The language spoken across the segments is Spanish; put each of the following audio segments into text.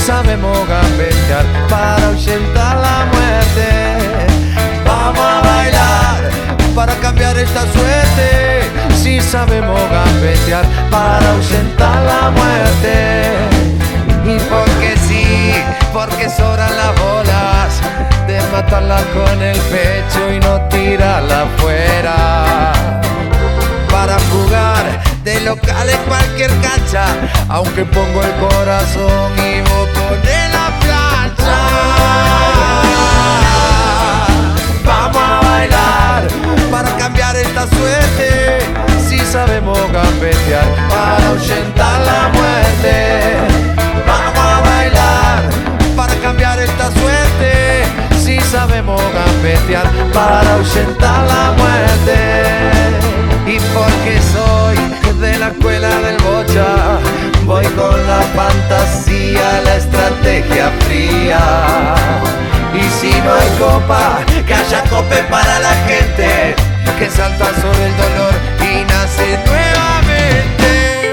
sabemos gambetear para ahuyentar la muerte. Vamos a bailar para cambiar esta suerte. Si sabemos gambetear para ahuyentar la muerte. Y porque sí, porque sobran las bolas de matarla con el pecho y no tirarla afuera. Para jugar de local en cualquier cancha, aunque pongo el corazón y vos ponés la plancha. Vamos a bailar para cambiar esta suerte. Si sabemos gambetear para ahuyentar la muerte. Vamos a bailar para cambiar esta suerte. Si sabemos gambetear para ahuyentar la muerte. Y porque soy de la escuela del bocha, voy con la fantasía, la estrategia fría. Y si no hay copa, que haya cope para la gente que salta sobre el dolor y nace nuevamente.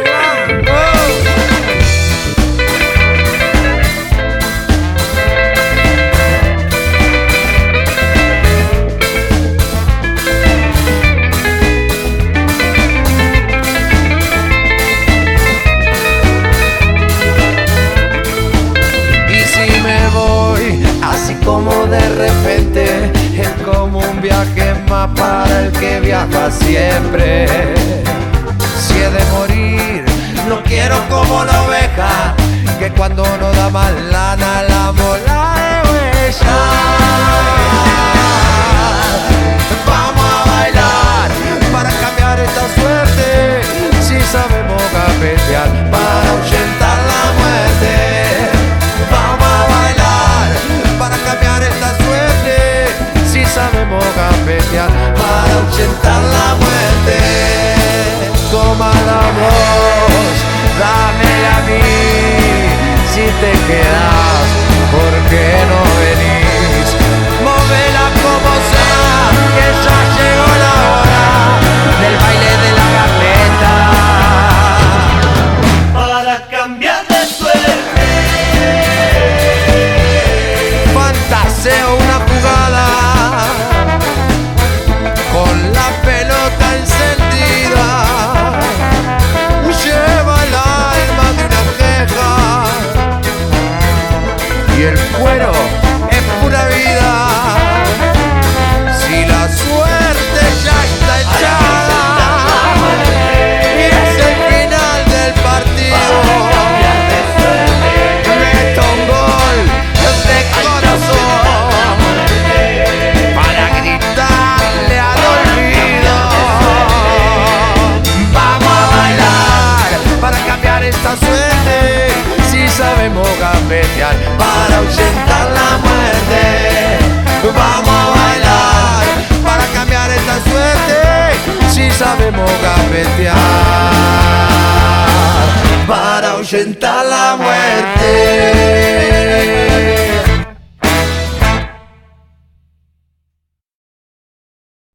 Como de repente es como un viaje más para el que viaja siempre. Si he de morir, no quiero como la oveja que cuando no da más lana la mola de huella. Vamos a bailar para cambiar esta suerte. Si sabemos gambetear para ahuyentar la muerte. Vamos a bailar para cambiar esta suerte. Si sabemos gambetear para ahuyentar la muerte. Toma la voz, dámela a mí. Si te quedas, ¿por qué no venís? Móvela como sea, que ya llegó la hora del baile de la gambeta. Para cambiar de suerte. Fantaseo una jugada con la pelota encendida. Lleva el alma de una queja y el cuero es pura vida. Si la suerte ya está echada y es el final del partido, meto un gol de corazón para gritarle al olvido. Vamos a bailar para cambiar esta suerte. Si sabemos gambetear para ahuyentar la muerte. Vamos a bailar para cambiar esta suerte. Si sabemos gambetear para ahuyentar la muerte.